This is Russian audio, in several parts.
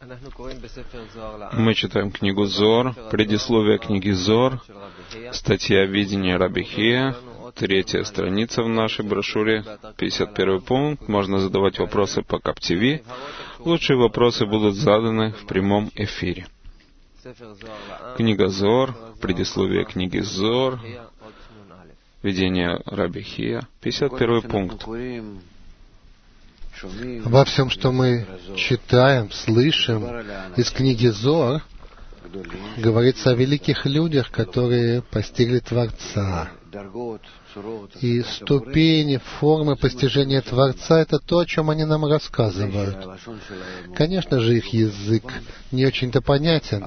Мы читаем книгу Зоар, предисловие книги Зоар, статья «Видение Раби Хия», 3-я страница в нашей брошюре, 51 пункт. Можно задавать вопросы по КапТВ. Лучшие вопросы будут заданы в прямом эфире. Книга Зоар, предисловие книги Зоар, видение Раби Хия, 51 пункт. Во всем, что мы читаем, слышим из книги Зоар, говорится о великих людях, которые постигли Творца. И ступени, формы постижения Творца — это то, о чем они нам рассказывают. Конечно же, их язык не очень-то понятен.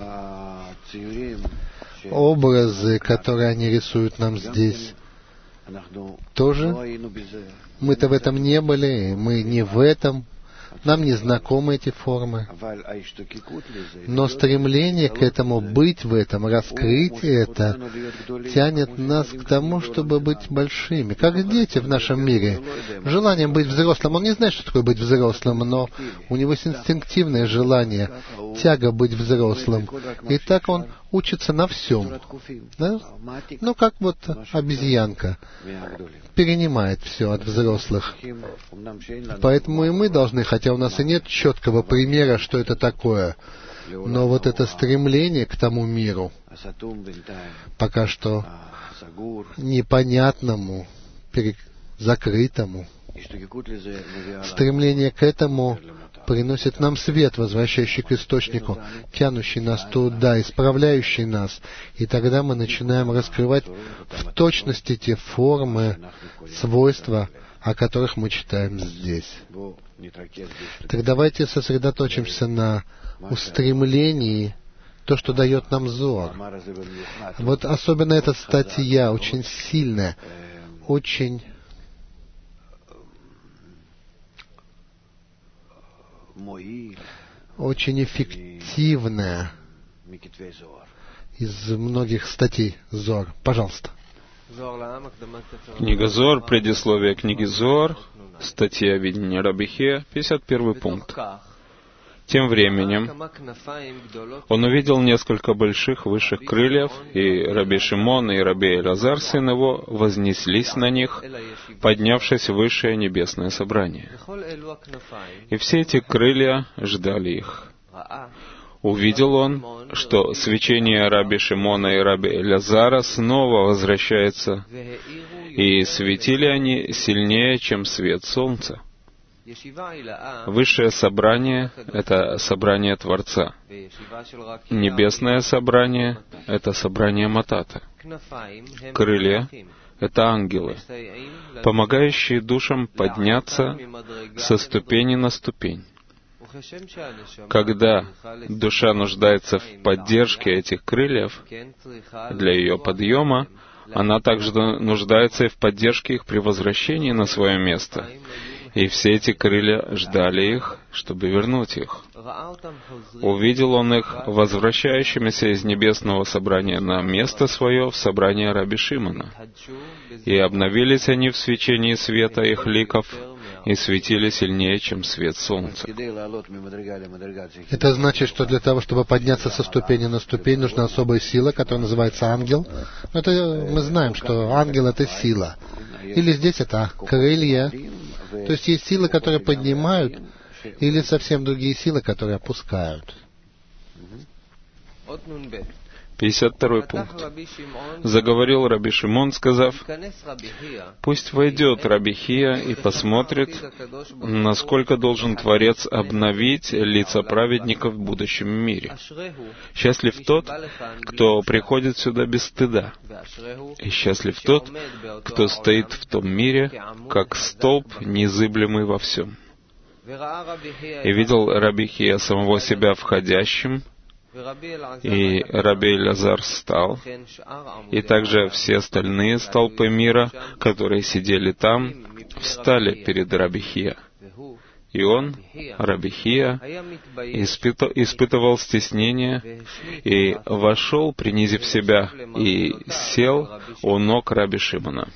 Образы, которые они рисуют нам здесь, тоже мы-то в этом не были, мы не в этом, нам не знакомы эти формы. Но стремление к этому, быть в этом, раскрыть это, тянет нас к тому, чтобы быть большими. Как дети в нашем мире. Желанием быть взрослым. Он не знает, что такое быть взрослым, но у него есть инстинктивное желание, тяга быть взрослым. И так он учится на всем. Да? Ну, как вот обезьянка перенимает все от взрослых. Поэтому и мы должны, хотя у нас и нет четкого примера, что это такое, но вот это стремление к тому миру, пока что непонятному, закрытому, стремление к этому приносит нам свет, возвращающий к источнику, тянущий нас туда, исправляющий нас. И тогда мы начинаем раскрывать в точности те формы, свойства, о которых мы читаем здесь. Так давайте сосредоточимся на устремлении, то, что дает нам Зоар. Вот особенно эта статья очень сильная, очень эффективная из многих статей Зоар. Пожалуйста. Книга Зоар, предисловие книги Зоар, статья «Видение Раби Хия», 51 пункт. Тем временем он увидел несколько больших высших крыльев, и Раби Шимон и Раби Элазар, сын его, вознеслись на них, поднявшись в высшее небесное собрание. И все эти крылья ждали их. Увидел он, что свечение Раби Шимона и Раби Элазара снова возвращается, и светили они сильнее, чем свет солнца. Высшее собрание — это собрание Творца. Небесное собрание — это собрание Матата. Крылья — это ангелы, помогающие душам подняться со ступени на ступень. Когда душа нуждается в поддержке этих крыльев для ее подъема, она также нуждается и в поддержке их при возвращении на свое место. И все эти крылья ждали их, чтобы вернуть их. Увидел он их возвращающимися из небесного собрания на место свое в собрание Раби Шимона. И обновились они в свечении света их ликов, и светили сильнее, чем свет солнца. Это значит, что для того, чтобы подняться со ступени на ступень, нужна особая сила, которая называется ангел. Это мы знаем, что ангел — это сила. Или здесь это крылья. То есть есть силы, которые поднимают, или совсем другие силы, которые опускают. 52 пункт. Заговорил Раби Шимон, сказав: «Пусть войдет Раби Хия и посмотрит, насколько должен Творец обновить лица праведников в будущем мире. Счастлив тот, кто приходит сюда без стыда, и счастлив тот, кто стоит в том мире, как столб, незыблемый во всем». И видел Раби Хия самого себя входящим, и Раби Элазар встал, и также все остальные столпы мира, которые сидели там, встали перед Раби Хия. И он, Раби Хия, испытывал стеснение и вошел, принизив себя, и сел у ног Раби Шимона.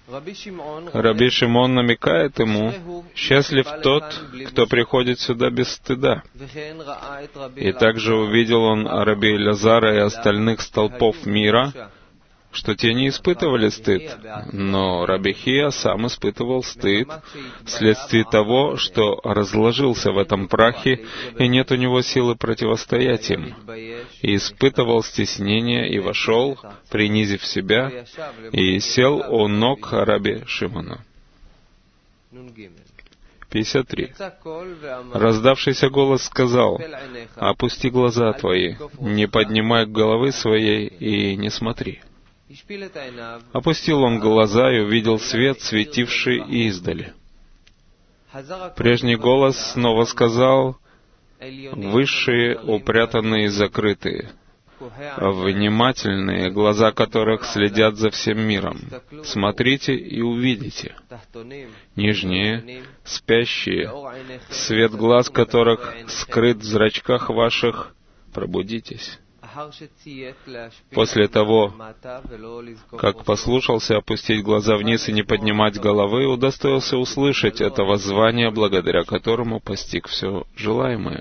Раби Шимон намекает ему: «Счастлив тот, кто приходит сюда без стыда». И также увидел он раби Элязара и остальных столпов мира, что те не испытывали стыд, но раби Хия сам испытывал стыд вследствие того, что разложился в этом прахе, и нет у него силы противостоять им, и испытывал стеснение, и вошел, принизив себя, и сел у ног раби Шимона. 53. Раздавшийся голос сказал: «Опусти глаза твои, не поднимай головы своей и не смотри». Опустил он глаза и увидел свет, светивший издали. Прежний голос снова сказал: «Высшие, упрятанные и закрытые, внимательные, глаза которых следят за всем миром. Смотрите и увидите. Нижние, спящие, свет глаз которых скрыт в зрачках ваших, пробудитесь». После того, как послушался опустить глаза вниз и не поднимать головы, удостоился услышать это воззвание, благодаря которому постиг все желаемое.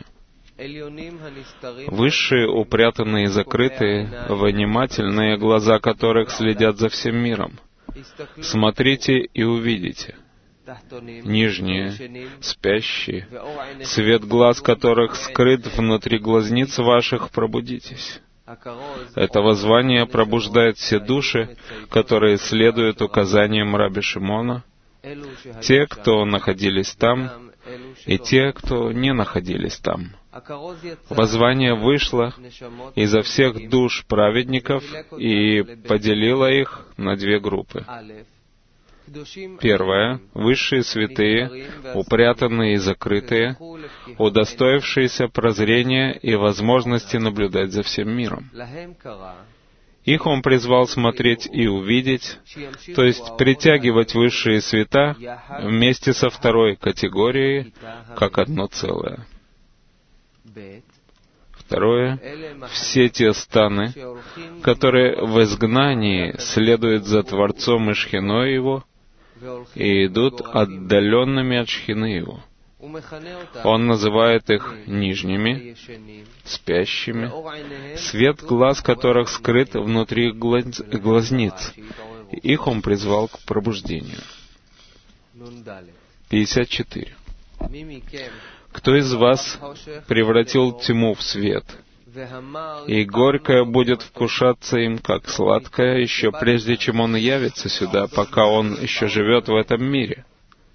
Высшие, упрятанные и закрытые, внимательные, глаза которых следят за всем миром. Смотрите и увидите. Нижние, спящие, свет глаз которых скрыт внутри глазниц ваших, пробудитесь. Это воззвание пробуждает все души, которые следуют указаниям раби Шимона, те, кто находились там, и те, кто не находились там. Воззвание вышло изо всех душ праведников и поделило их на две группы. Первое — высшие святые, упрятанные и закрытые, удостоившиеся прозрения и возможности наблюдать за всем миром. Их он призвал смотреть и увидеть, то есть притягивать высшие света вместе со второй категорией, как одно целое. Второе — все те станы, которые в изгнании следуют за Творцом и Шхиной Его, и идут отдаленными от Шхины Его. Он называет их нижними, спящими, свет глаз которых скрыт внутри глазниц. Их он призвал к пробуждению. 54. Кто из вас превратил тьму в свет, и горькое будет вкушаться им, как сладкое, еще прежде, чем он явится сюда, пока он еще живет в этом мире?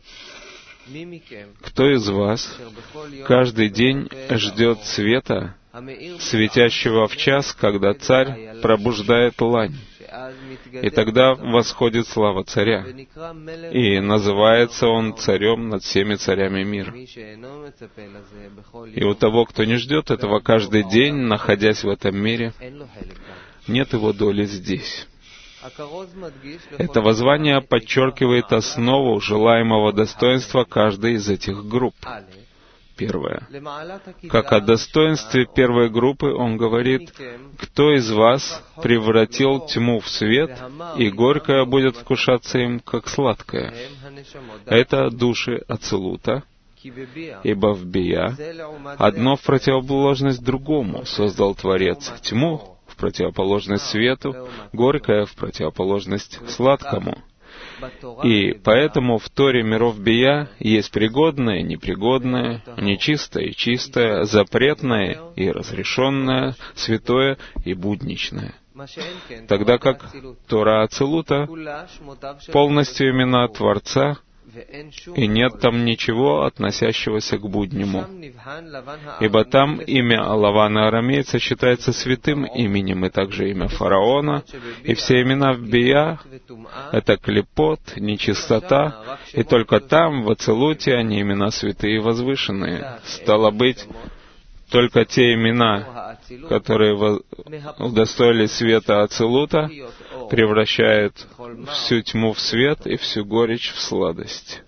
Кто из вас каждый день ждет света, светящего в час, когда царь пробуждает лань? И тогда восходит слава царя, и называется он царем над всеми царями мира. И у того, кто не ждет этого каждый день, находясь в этом мире, нет его доли здесь. Это воззвание подчеркивает основу желаемого достоинства каждой из этих групп. Первое. Как о достоинстве первой группы он говорит: «Кто из вас превратил тьму в свет, и горькое будет вкушаться им, как сладкое?» Это души Ацилута, ибо в Бия одно в противоположность другому создал Творец: тьму в противоположность свету, горькое в противоположность сладкому. И поэтому в Торе миров Бия есть пригодное, непригодное, нечистое и чистое, запретное и разрешенное, святое и будничное. Тогда как Тора Ацилута полностью имена Творца, и нет там ничего, относящегося к буднему. Ибо там имя Лавана арамейца считается святым именем, и также имя фараона, и все имена в Бия — это клепот, нечистота, и только там, в Ацилуте, они имена святые и возвышенные. Стало быть, только те имена, которые удостоились света Ацилута, превращают всю тьму в свет и всю горечь в сладость.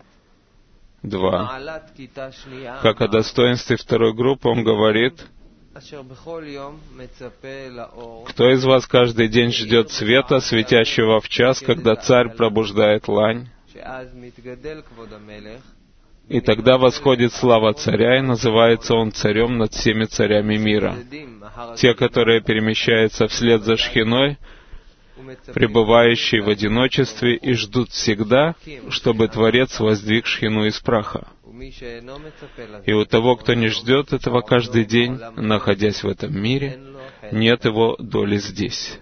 2. Как о достоинстве второй группы он говорит: Кто из вас каждый день ждет света, светящего в час, когда царь пробуждает лань? И тогда восходит слава царя, и называется он царем над всеми царями мира. Те, которые перемещаются вслед за Шхиной, пребывающие в одиночестве, и ждут всегда, чтобы Творец воздвиг Шхину из праха. И у того, кто не ждет этого каждый день, находясь в этом мире, нет его доли здесь.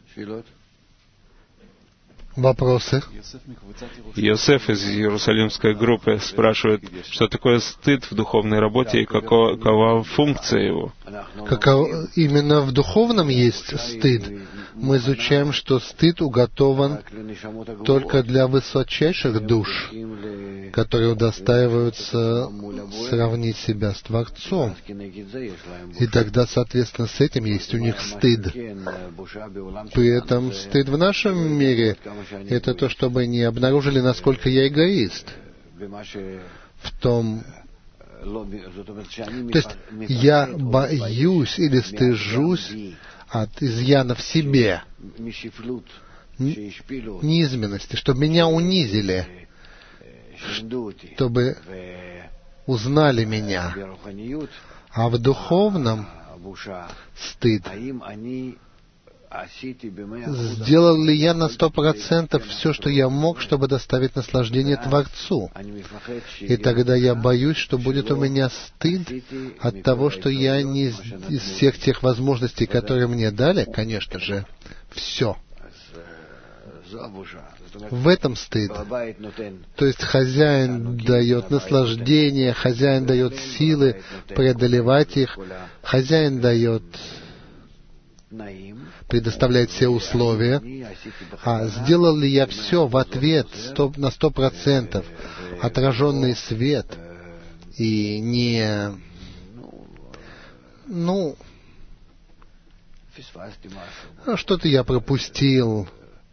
Вопросы? Йосеф из Иерусалимской группы спрашивает, что такое стыд в духовной работе и какова функция его? Именно в духовном есть стыд. Мы изучаем, что стыд уготован только для высочайших душ, которые удостаиваются сравнить себя с Творцом. И тогда, соответственно, с этим есть у них стыд. При этом стыд в нашем мире — это то, чтобы не обнаружили, насколько я эгоист. В том... То есть я боюсь или стыжусь от изъяна в себе, низменности, чтобы меня унизили, чтобы узнали меня. А в духовном стыд. Сделал ли я на 100% все, что я мог, чтобы доставить наслаждение Творцу? И тогда я боюсь, что будет у меня стыд от того, что я не из всех тех возможностей, которые мне дали, конечно же, все. В этом стыд. То есть хозяин дает наслаждение, хозяин дает силы преодолевать их, хозяин дает... предоставляет все условия, а сделал ли я все в ответ на 100%, отраженный свет, и не... что-то я пропустил,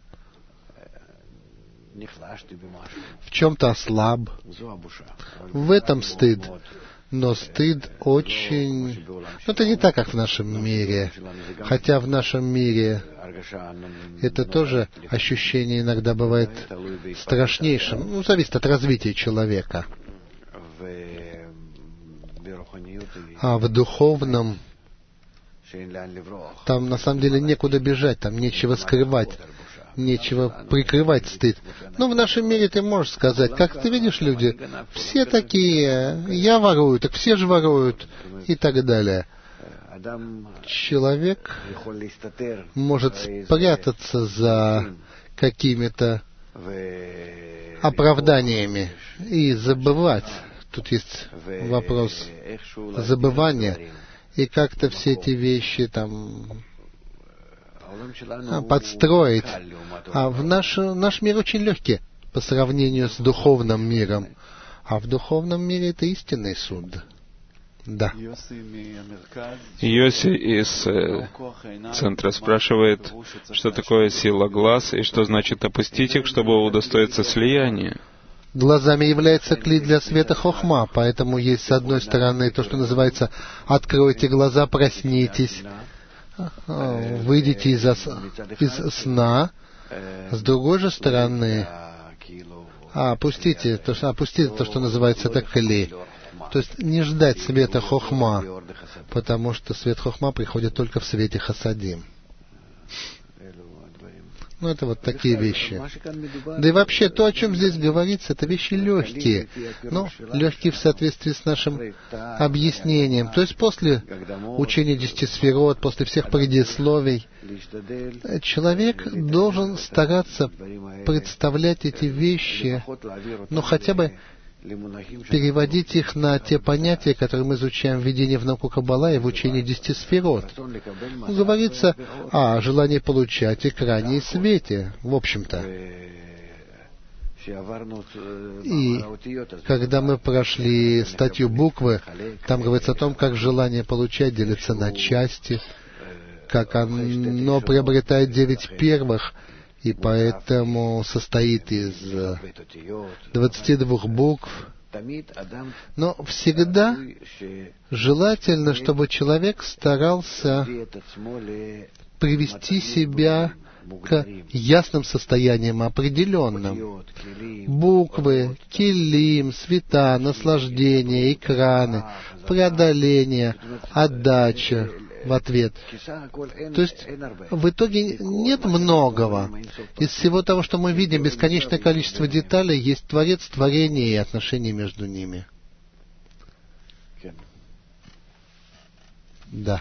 в чем-то ослаб. В этом стыд. Но стыд очень... это не так, как в нашем мире. Хотя в нашем мире это тоже ощущение иногда бывает страшнейшим. Зависит от развития человека. А в духовном там на самом деле некуда бежать, там нечего скрывать, нечего прикрывать стыд. Но в нашем мире ты можешь сказать, как ты видишь, люди, все такие, я ворую, так все же воруют, и так далее. Человек может спрятаться за какими-то оправданиями и забывать. Тут есть вопрос забывания, и как-то все эти вещи там... подстроить. А наш мир очень легкий по сравнению с духовным миром. А в духовном мире это истинный суд. Да. Йоси из центра спрашивает, что такое сила глаз и что значит опустить их, чтобы удостоиться слияния. Глазами является клей для света хохма, поэтому есть с одной стороны то, что называется «откройте глаза, проснитесь», выйдите из сна, с другой же стороны, опустите то, что называется это клей. То есть не ждать света хохма, потому что свет хохма приходит только в свете хасадим. Это вот такие вещи. Да и вообще, то, о чем здесь говорится, это вещи легкие. Но легкие в соответствии с нашим объяснением. То есть после учения 10 сферот, после всех предисловий, человек должен стараться представлять эти вещи, хотя бы переводить их на те понятия, которые мы изучаем в введении в науку Каббала и в учении 10 сферот. Говорится о желании получать и кране и свете, в общем-то. И когда мы прошли статью буквы, там говорится о том, как желание получать делится на части, как оно приобретает 9 первых, и поэтому состоит из 22 букв Но всегда желательно, чтобы человек старался привести себя к ясным состояниям определенным. Буквы, килим, света, наслаждение, экраны, преодоление, отдача в ответ. То есть в итоге нет многого. Из всего того, что мы видим, бесконечное количество деталей, есть Творец, творение и отношения между ними. Да.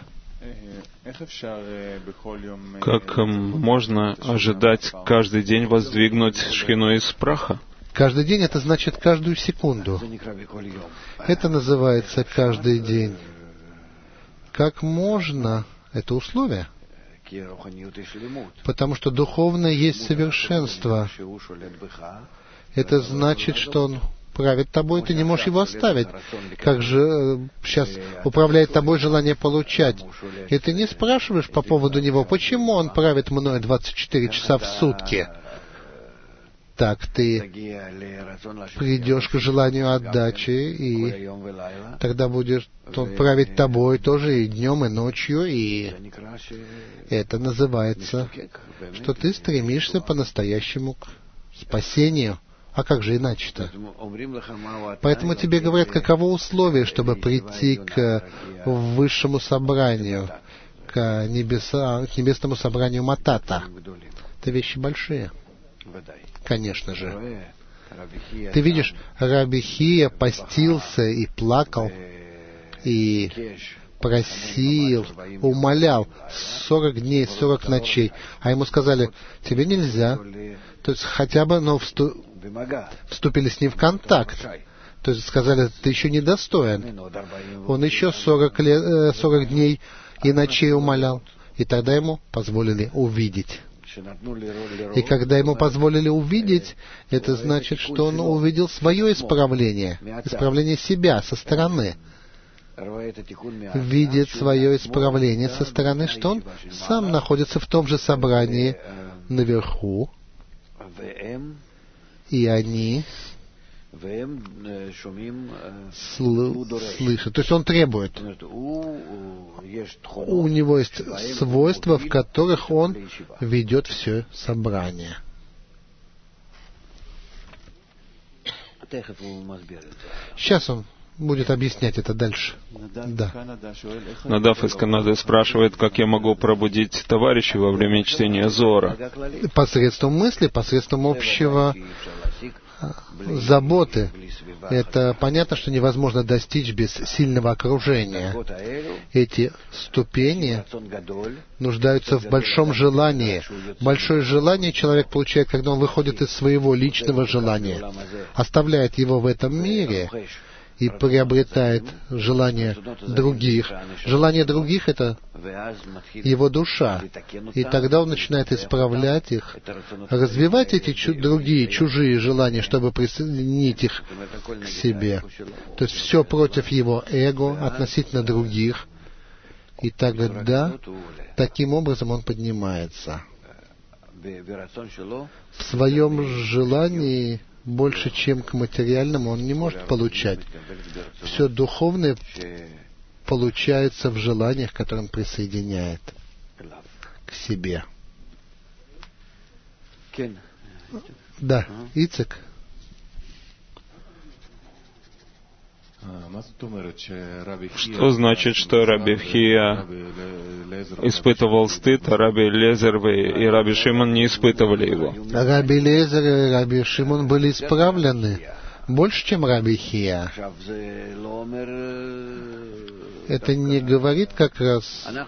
Как можно ожидать каждый день воздвигнуть шхину из праха? Каждый день — это значит каждую секунду. Это называется каждый день. Как можно? Это условие. Потому что духовное есть совершенство. Это значит, что он правит тобой, ты не можешь его оставить. Как же сейчас управляет тобой желание получать. И ты не спрашиваешь по поводу него, почему он правит мной 24 часа в сутки. Так ты придешь к желанию отдачи, и тогда будет он править тобой тоже и днем, и ночью, и это называется, что ты стремишься по-настоящему к спасению. А как же иначе-то? Поэтому тебе говорят, каково условие, чтобы прийти к высшему собранию, к небесному собранию Матата. Это вещи большие. Конечно же. Ты видишь, Раби Хия постился и плакал, и просил, умолял 40 дней, 40 ночей. А ему сказали, тебе нельзя. То есть хотя бы, но вступили с ним в контакт. То есть сказали, ты еще недостоин. Он еще 40 дней и ночей умолял. И тогда ему позволили увидеть. И когда ему позволили увидеть, это значит, что он увидел свое исправление, исправление себя со стороны. Видит свое исправление со стороны, что он сам находится в том же собрании наверху, и они слышат. То есть он требует. У него есть свойства, в которых он ведет все собрание. Сейчас он будет объяснять это дальше. Да. Надав из Канады спрашивает, как я могу пробудить товарищей во время чтения Зора. Посредством мысли, посредством общего заботы. Это понятно, что невозможно достичь без сильного окружения. Эти ступени нуждаются в большом желании. Большое желание человек получает, когда он выходит из своего личного желания, оставляет его в этом мире и приобретает желание других. Желание других — это его душа. И тогда он начинает исправлять их, развивать эти другие, чужие желания, чтобы присоединить их к себе. То есть все против его эго относительно других. И тогда таким образом он поднимается. В своем желании больше, чем к материальному, он не может получать. Все духовное получается в желаниях, которые он присоединяет к себе. Да, Ицек. Что значит, что Раби Хия испытывал стыд, а Раби Лезер и Раби Шимон не испытывали его? Раби Лезер и Раби Шимон были исправлены больше, чем Раби Хия. Это не говорит как раз...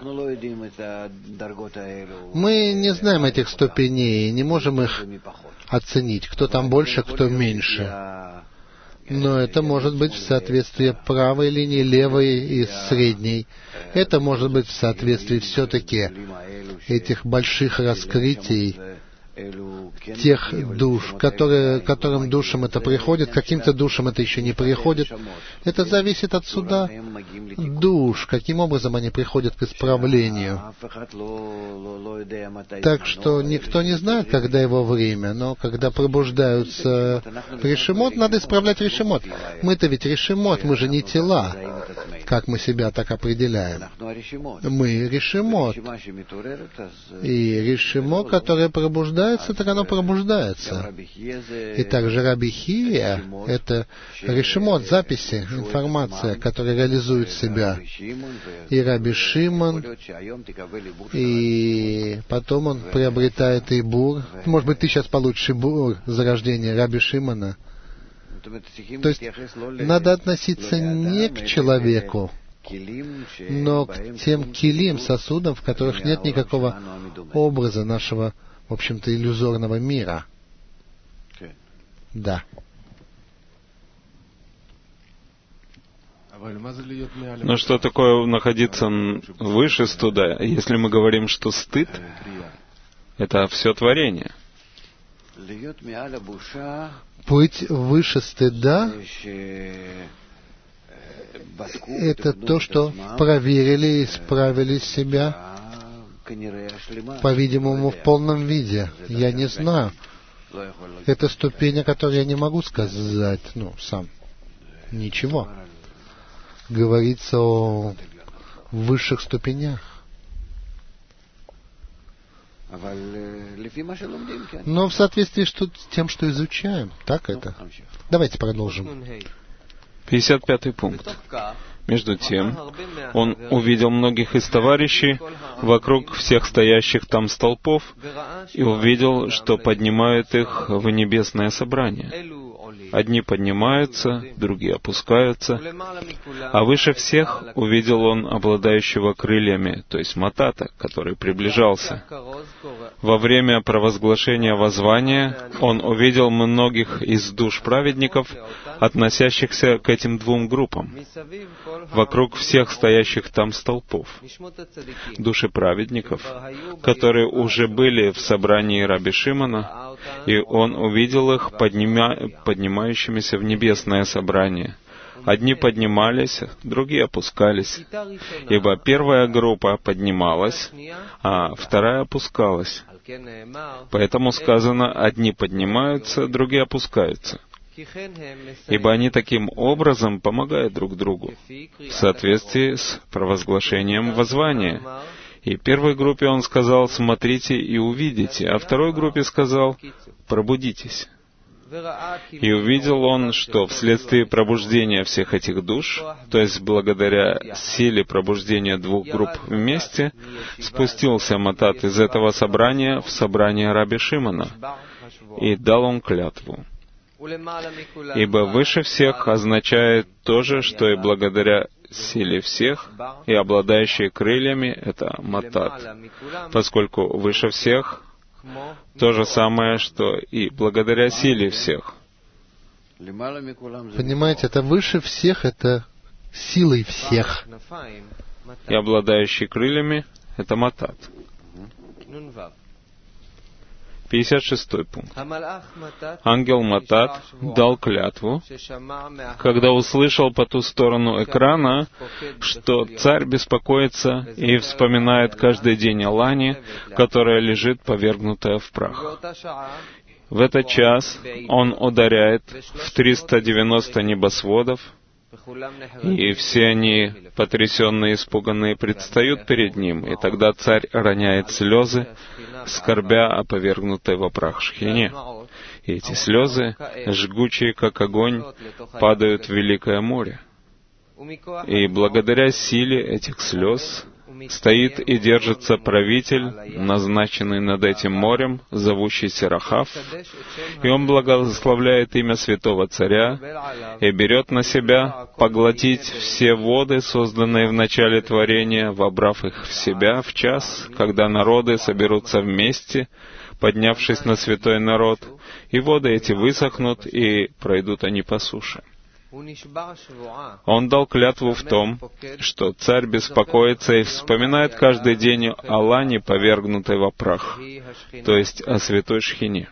Мы не знаем этих ступеней, не можем их оценить, кто там больше, кто меньше. Но это может быть в соответствии правой линии, левой и средней. Это может быть в соответствии все-таки этих больших раскрытий тех душ, которым душам это приходит, каким-то душам это еще не приходит. Это зависит от суда душ, каким образом они приходят к исправлению. Так что никто не знает, когда его время, но когда пробуждаются решимот, надо исправлять решимот. Мы-то ведь решимот, мы же не тела, как мы себя так определяем. Мы решимот. И решимо, которое пробуждается, так оно пробуждается. И также Раби Хия — это решимот, записи, информация, которая реализует себя. И Раби Шимон, и потом он приобретает и бур. Может быть, ты сейчас получишь и бур за рождение Раби Шимона. То есть надо относиться не к человеку, но к тем килим, сосудам, в которых нет никакого образа нашего, в общем-то, иллюзорного мира. Да. Но что такое находиться выше стыда, если мы говорим, что стыд — это все творение? Быть выше стыда — это то, что проверили и исправили себя, по-видимому, в полном виде. Я не знаю. Это ступень, о которой я не могу сказать, сам. Ничего. Говорится о высших ступенях. Но в соответствии с тем, что изучаем. Так это? Давайте продолжим. 55-й пункт. Между тем, он увидел многих из товарищей вокруг всех стоящих там столпов и увидел, что поднимают их в небесное собрание. Одни поднимаются, другие опускаются, а выше всех увидел он обладающего крыльями, то есть Матата, который приближался. Во время провозглашения воззвания он увидел многих из душ праведников, относящихся к этим двум группам, вокруг всех стоящих там столпов. Души праведников, которые уже были в собрании Раби Шимона, и он увидел их поднимающимися в небесное собрание. Одни поднимались, другие опускались, ибо первая группа поднималась, а вторая опускалась. Поэтому сказано, одни поднимаются, другие опускаются. Ибо они таким образом помогают друг другу, в соответствии с провозглашением воззвания. И первой группе он сказал: «Смотрите и увидите», а второй группе сказал: «Пробудитесь». И увидел он, что вследствие пробуждения всех этих душ, то есть благодаря силе пробуждения двух групп вместе, спустился Матат из этого собрания в собрание Раби Шимона, и дал он клятву. Ибо выше всех означает то же, что и благодаря силе всех и обладающие крыльями — это Матат, поскольку выше всех то же самое, что и благодаря силе всех. Понимаете, это выше всех, это силой всех. И обладающий крыльями — это Матат. 56-й пункт. Ангел Матат дал клятву, когда услышал по ту сторону экрана, что царь беспокоится и вспоминает каждый день о Лане, которая лежит повергнутая в прах. В этот час он ударяет в 390 небосводов, и все они, потрясенные и испуганные, предстают перед ним, и тогда царь роняет слезы, скорбя о повергнутой во прах Шхине. И эти слезы, жгучие как огонь, падают в великое море. И благодаря силе этих слез стоит и держится правитель, назначенный над этим морем, зовущийся Рахав, и он благословляет имя святого царя и берет на себя поглотить все воды, созданные в начале творения, вобрав их в себя в час, когда народы соберутся вместе, поднявшись на святой народ, и воды эти высохнут, и пройдут они по суше. Он дал клятву в том, что царь беспокоится и вспоминает каждый день о лане, повергнутой во прах, то есть о святой шхине.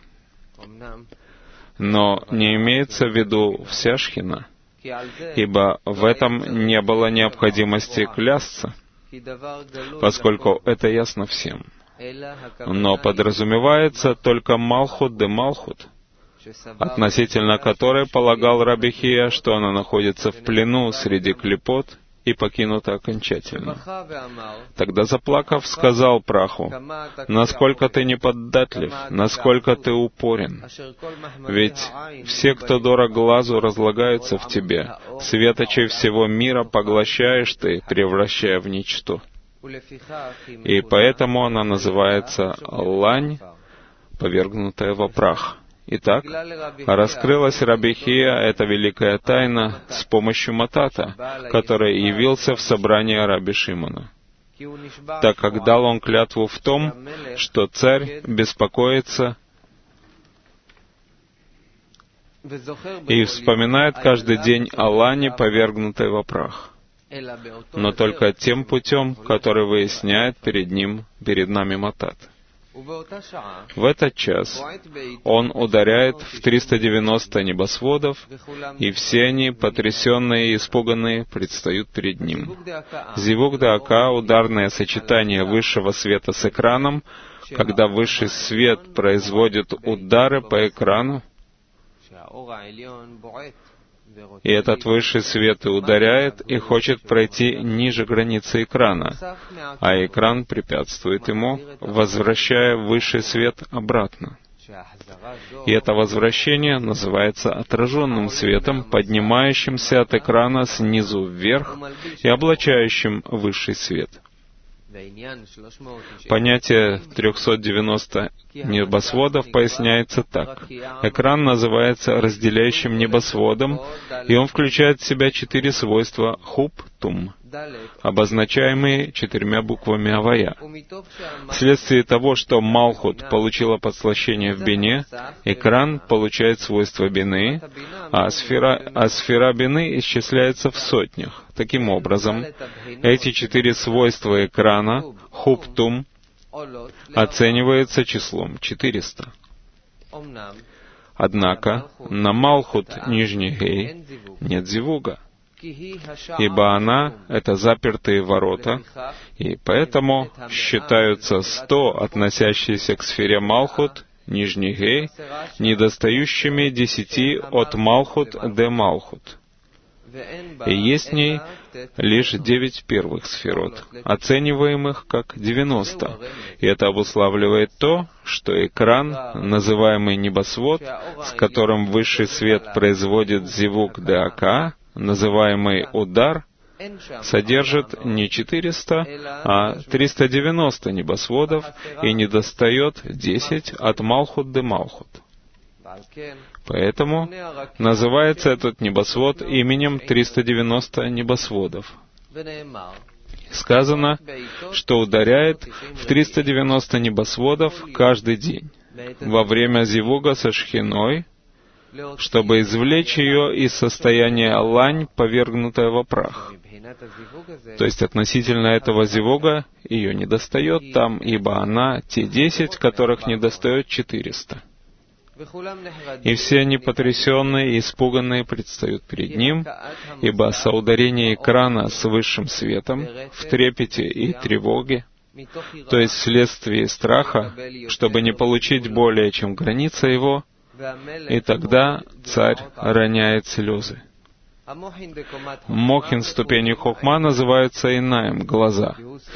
Но не имеется в виду вся шхина, ибо в этом не было необходимости клясться, поскольку это ясно всем. Но подразумевается только Малхут де Малхут, относительно которой полагал Раби Хия, что она находится в плену среди клипот и покинута окончательно. Тогда, заплакав, сказал праху: «Насколько ты неподдатлив, насколько ты упорен! Ведь все, кто дорог глазу, разлагаются в тебе. Светочей всего мира поглощаешь ты, превращая в ничто». И поэтому она называется лань, повергнутая во прах. Итак, раскрылась Раби Хия эта великая тайна с помощью Матата, который явился в собрании Раби Шимона, так как дал он клятву в том, что царь беспокоится и вспоминает каждый день о лане, повергнутой во прах, но только тем путем, который выясняет перед нами Матат. В этот час он ударяет в 390 небосводов, и все они, потрясенные и испуганные, предстают перед ним. Зивук Даака — ударное сочетание высшего света с экраном, когда высший свет производит удары по экрану, и этот высший свет и ударяет, и хочет пройти ниже границы экрана, а экран препятствует ему, возвращая высший свет обратно. И это возвращение называется отраженным светом, поднимающимся от экрана снизу вверх и облачающим высший свет. Понятие 390 небосводов поясняется так. Экран называется разделяющим небосводом, и он включает в себя 4 свойства хуп-тум, обозначаемые 4 буквами Авая. Вследствие того, что Малхут получила подслащение в бине, экран получает свойства бины, а сфера бины исчисляется в сотнях. Таким образом, эти 4 свойства экрана, хуп-тум, оцениваются числом 400. Однако на Малхут нижний гей нет зивуга, ибо она — это запертые ворота, и поэтому считаются 100, относящиеся к сфере Малхут, нижний гей, недостающими 10 от Малхут де Малхут. И есть в ней лишь 9 первых сферот, оцениваемых как 90. И это обуславливает то, что экран, называемый небосвод, с которым высший свет производит зивук Даака, называемый удар, содержит не 400, а 390 небосводов и недостает 10 от Малхут де Малхут. Поэтому называется этот небосвод именем 390 небосводов. Сказано, что ударяет в 390 небосводов каждый день во время зивуга со шхиной, чтобы извлечь ее из состояния лань, повергнутая во прах. То есть относительно этого зивуга ее не достает там, ибо она те 10, которых не достает 400. И все они потрясенные и испуганные предстают перед ним, ибо соударение экрана с высшим светом в трепете и тревоге, то есть вследствие страха, чтобы не получить более, чем граница его, и тогда царь роняет слезы. Мохин ступени Хохма называются Инаем, глаза,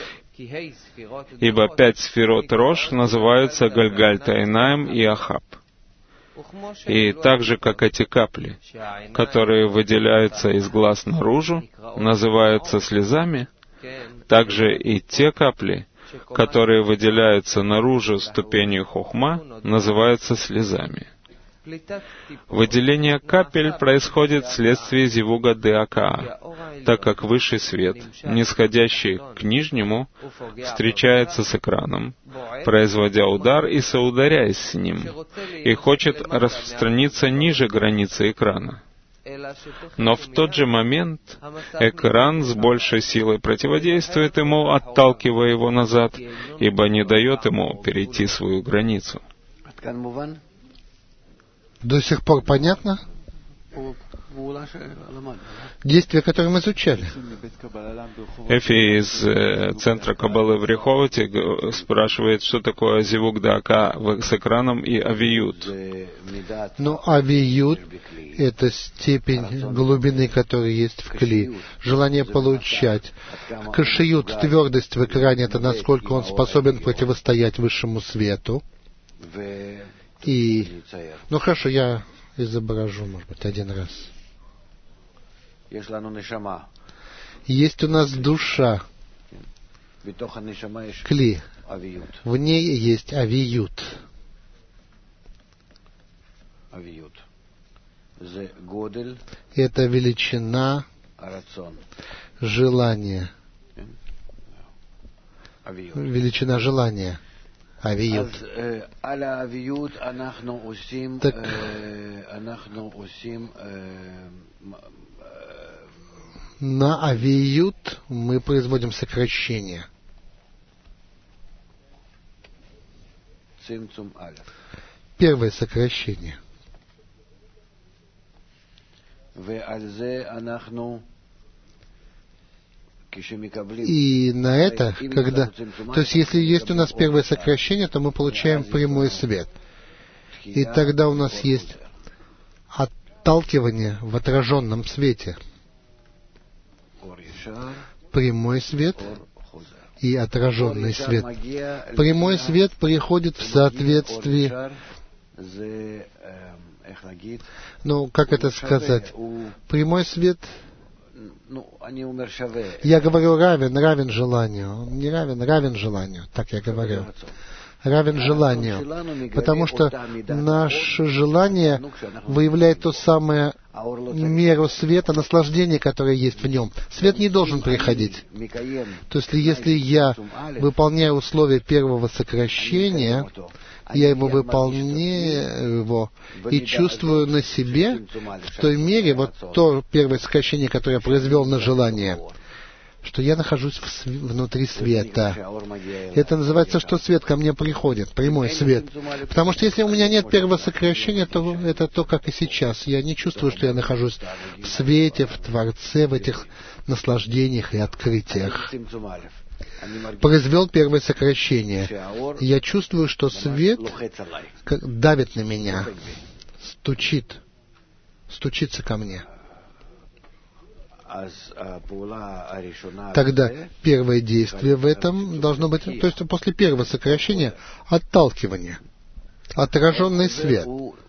ибо 5 сферот Рош называются Гальгальта Инаем и Ахаб. И так же, как эти капли, которые выделяются из глаз наружу, называются слезами, так же и те капли, которые выделяются наружу ступенью Хохма, называются слезами. Выделение капель происходит вследствие зивуга Даака, так как высший свет, нисходящий к нижнему, встречается с экраном, производя удар и соударяясь с ним, и хочет распространиться ниже границы экрана. Но в тот же момент экран с большей силой противодействует ему, отталкивая его назад, ибо не дает ему перейти свою границу. До сих пор понятно? Действия, которые мы изучали. Эфи из центра Каббалы в Реховоте спрашивает, что такое зивук дака с экраном и авиют. Ну, авиют — это степень глубины, которая есть в кли. Желание получать. Кашиют, твердость в экране — это насколько он способен противостоять высшему свету. И, ну хорошо, я изображу, может быть, один раз. Есть у нас душа, кли. В ней есть авиют. Это величина желания. Величина желания. Авиют. Так, на авиют мы производим сокращение. Первое сокращение. И на это, когда... То есть, если есть у нас первое сокращение, то мы получаем прямой свет. И тогда у нас есть отталкивание в отраженном свете. Прямой свет и отраженный свет. Прямой свет приходит в соответствии... Ну, как это сказать? Прямой свет... Я говорю равен желанию. Не равен желанию, так я говорю. Равен желанию. Потому что наше желание выявляет то самое меру света, наслаждение, которое есть в нем. Свет не должен приходить. То есть, если я выполняю условия первого сокращения, я его выполняю и чувствую на себе в той мере, вот то первое сокращение, которое я произвел на желание, что я нахожусь внутри света. Это называется, что свет ко мне приходит, прямой свет. Потому что если у меня нет первого сокращения, то это то, как и сейчас. Я не чувствую, что я нахожусь в свете, в Творце, в этих наслаждениях и открытиях. Произвел первое сокращение. Я чувствую, что свет давит на меня, стучится ко мне. Тогда первое действие в этом должно быть, то есть после первого сокращения, отталкивание, отраженный свет.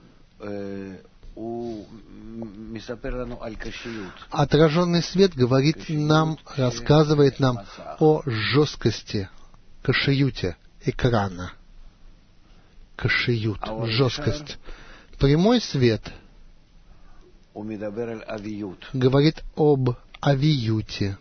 Отраженный свет говорит нам, рассказывает нам о жесткости, кашиюте экрана. Кашиют, жесткость. Прямой свет говорит об авиюте.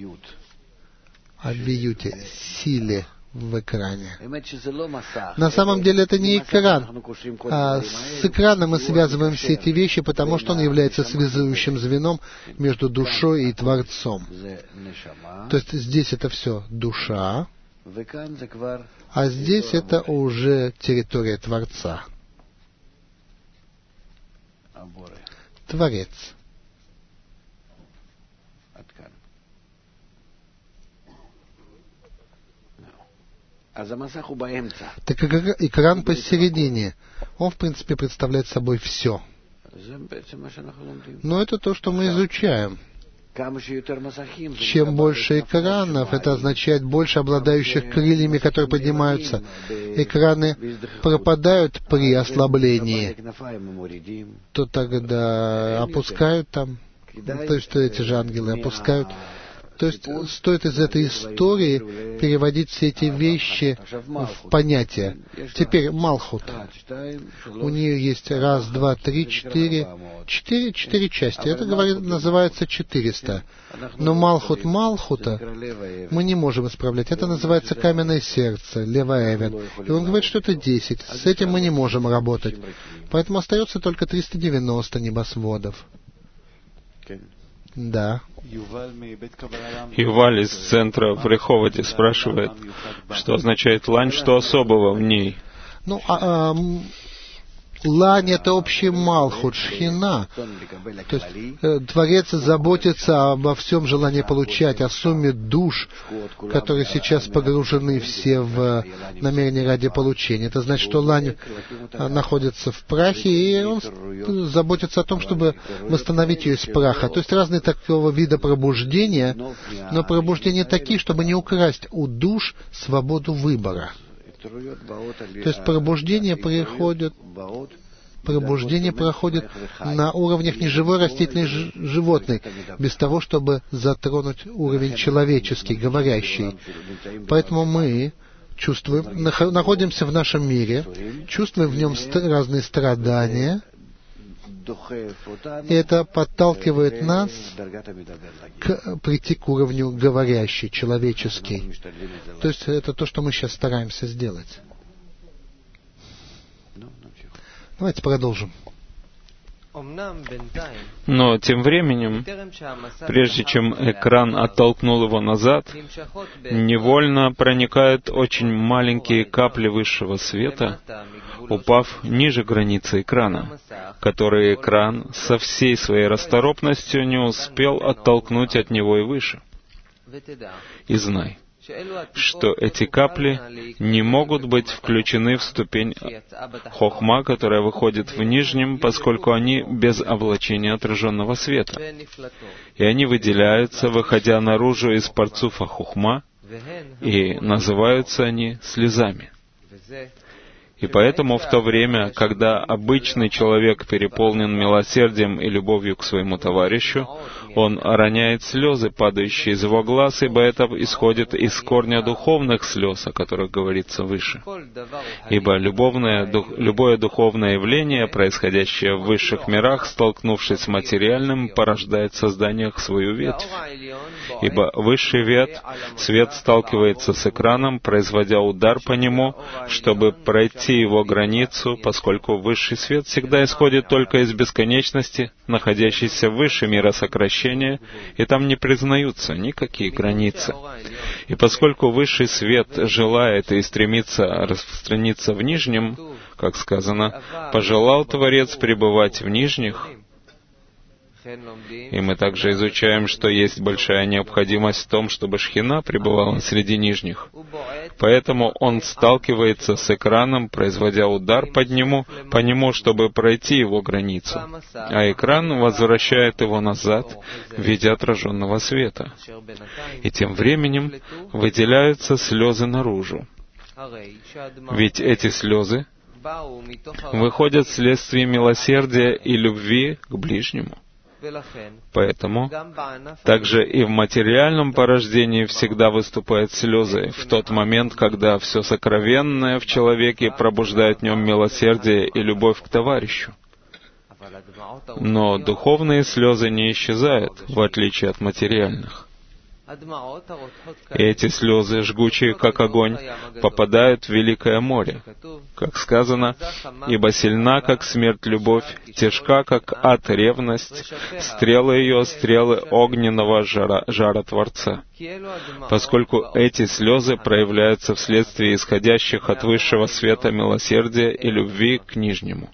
Авиюте, силе в экране. На самом деле это не экран. С экраном мы связываем все эти вещи, потому что он является связующим звеном между душой и Творцом. То есть здесь это все душа, а здесь это уже территория Творца. Творец. Так экран посередине. Он, в принципе, представляет собой все. Но это то, что мы изучаем. Чем больше экранов, это означает больше обладающих крыльями, которые поднимаются. Экраны пропадают при ослаблении. То тогда опускают там. То есть, что эти же ангелы опускают. То есть стоит из этой истории переводить все эти вещи в понятия. Теперь Малхут. У нее есть раз, два, три, четыре части. Это называется 400. Но Малхут Малхута мы не можем исправлять. Это называется каменное сердце, Лева-Эвен. И он говорит, что это 10. С этим мы не можем работать. Поэтому остается только 390 небосводов. Да. Юваль из центра в Реховоте спрашивает, что означает лань, что особого в ней? Ну, лань — это общий малхут, шхина. То есть Творец заботится обо всем желании получать, о сумме душ, которые сейчас погружены все в намерение ради получения. Это значит, что лань находится в прахе, и он заботится о том, чтобы восстановить ее из праха. То есть разные такого вида пробуждения, но пробуждения такие, чтобы не украсть у душ свободу выбора. То есть пробуждение проходит на уровнях неживой растительной животной, без того, чтобы затронуть уровень человеческий, говорящий. Поэтому мы чувствуем, находимся в нашем мире, чувствуем в нем разные страдания, и это подталкивает нас прийти к уровню говорящий, человеческий. То есть это то, что мы сейчас стараемся сделать. Давайте продолжим. Но тем временем, прежде чем экран оттолкнул его назад, невольно проникают очень маленькие капли высшего света, упав ниже границы экрана, который экран со всей своей расторопностью не успел оттолкнуть от него и выше. И знай, что эти капли не могут быть включены в ступень хохма, которая выходит в нижнем, поскольку они без облачения отраженного света. И они выделяются, выходя наружу из парцуфа хохма, и называются они слезами. И поэтому в то время, когда обычный человек переполнен милосердием и любовью к своему товарищу, он роняет слезы, падающие из его глаз, ибо это исходит из корня духовных слез, о которых говорится выше. Ибо любое духовное явление, происходящее в высших мирах, столкнувшись с материальным, порождает в созданиях свою ветвь. Ибо высший свет сталкивается с экраном, производя удар по нему, чтобы пройти его границу, поскольку высший свет всегда исходит только из бесконечности, находящейся выше мира сокращения, и там не признаются никакие границы. И поскольку высший свет желает и стремится распространиться в нижнем, как сказано, пожелал Творец пребывать в нижних, и мы также изучаем, что есть большая необходимость в том, чтобы шхина пребывала среди нижних. Поэтому он сталкивается с экраном, производя удар по нему, чтобы пройти его границу. А экран возвращает его назад в виде отраженного света. И тем временем выделяются слезы наружу. Ведь эти слезы выходят вследствие милосердия и любви к ближнему. Поэтому также и в материальном порождении всегда выступают слезы в тот момент, когда все сокровенное в человеке пробуждает в нем милосердие и любовь к товарищу. Но духовные слезы не исчезают, в отличие от материальных. И эти слезы, жгучие как огонь, попадают в великое море. Как сказано, «Ибо сильна, как смерть, любовь, тяжка, как ад, ревность, стрелы ее, стрелы огненного жара Творца». Поскольку эти слезы проявляются вследствие исходящих от высшего света милосердия и любви к нижнему.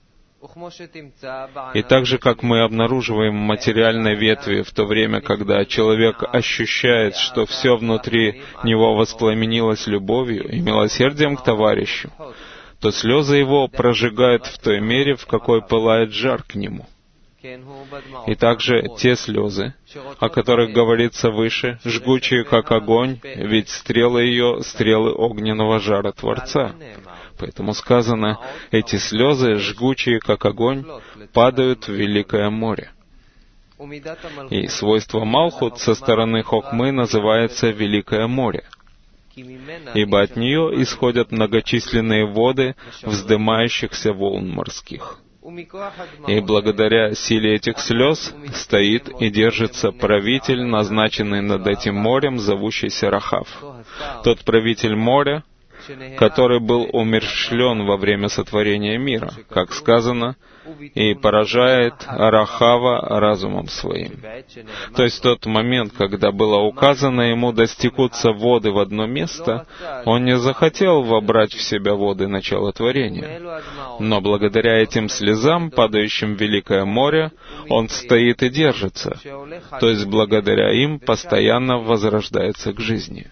И так же, как мы обнаруживаем материальной ветви в то время, когда человек ощущает, что все внутри него воспламенилось любовью и милосердием к товарищу, то слезы его прожигают в той мере, в какой пылает жар к нему. И также те слезы, о которых говорится выше, жгучие как огонь, ведь стрелы ее — стрелы огненного жара Творца. Поэтому сказано, эти слезы, жгучие как огонь, падают в великое море. И свойство Малхут со стороны Хохмы называется Великое море, ибо от нее исходят многочисленные воды вздымающихся волн морских. И благодаря силе этих слез стоит и держится правитель, назначенный над этим морем, зовущийся Рахав. Тот правитель моря, который был умерщвлен во время сотворения мира, как сказано, и поражает Рахава разумом своим. То есть в тот момент, когда было указано ему достигутся воды в одно место, он не захотел вобрать в себя воды начала творения. Но благодаря этим слезам, падающим в Великое море, он стоит и держится. То есть благодаря им постоянно возрождается к жизни.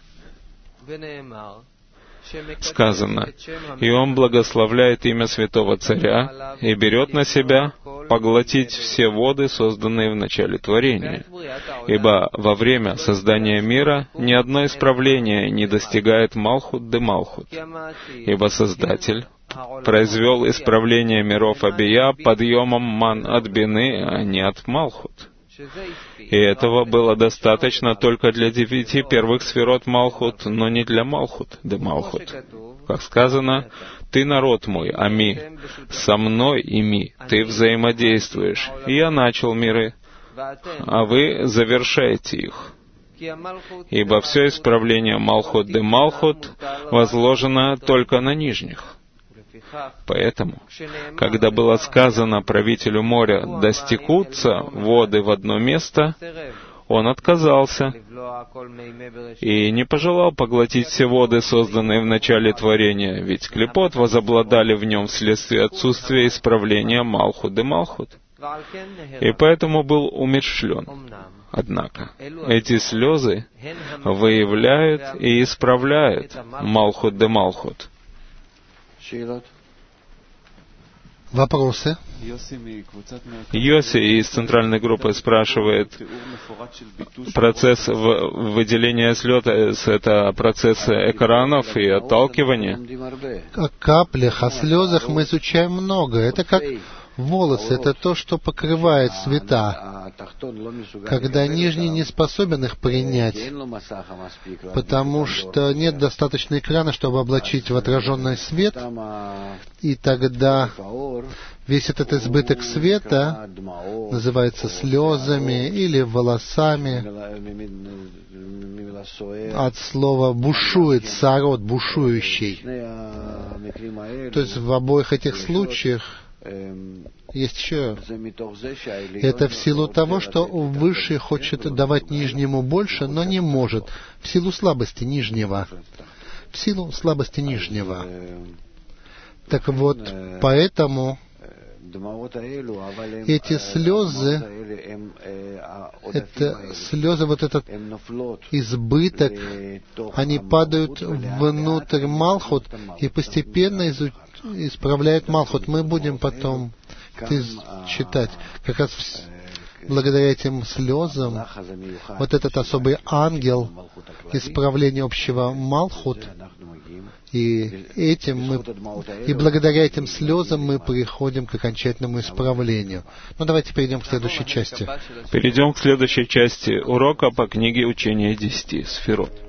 Сказано, и он благословляет имя Святого Царя и берет на себя поглотить все воды, созданные в начале творения. Ибо во время создания мира ни одно исправление не достигает Малхут де Малхут. Ибо Создатель произвел исправление миров Абия подъемом ман от Бины, а не от Малхут. И этого было достаточно только для 9 первых сферот Малхут, но не для Малхут де Малхут. Как сказано, «Ты народ мой, Ами, со мной ими ты взаимодействуешь, и я начал миры, а вы завершаете их». Ибо все исправление Малхут де Малхут возложено только на нижних. Поэтому, когда было сказано правителю моря «достигутся воды в одно место», он отказался и не пожелал поглотить все воды, созданные в начале творения, ведь клипот возобладали в нем вследствие отсутствия исправления Малхут де Малхут, и поэтому был умерщвлен. Однако, эти слезы выявляют и исправляют Малхут де Малхут. Вопросы? Йоси из центральной группы спрашивает, процесс выделения слез — это процесс экранов и отталкивания? О каплях, о слезах мы изучаем много. Это как волосы, это то, что покрывает света, когда нижний не способен их принять, потому что нет достаточно экрана, чтобы облачить в отраженный свет, и тогда весь этот избыток света называется слезами или волосами, от слова «бушует», «сарот», «бушующий». То есть в обоих этих случаях есть еще. Это в силу того, что Высший хочет давать нижнему больше, но не может, в силу слабости нижнего. В силу слабости нижнего. Так вот, поэтому эти слезы, вот этот избыток, они падают внутрь Малхут и постепенно исправляют Малхут. Мы будем потом читать. Как раз благодаря этим слезам вот этот особый ангел исправления общего Малхут, и благодаря этим слезам мы приходим к окончательному исправлению. Ну, давайте перейдем к следующей части. Перейдем к следующей части урока по книге «Учение 10 сферот».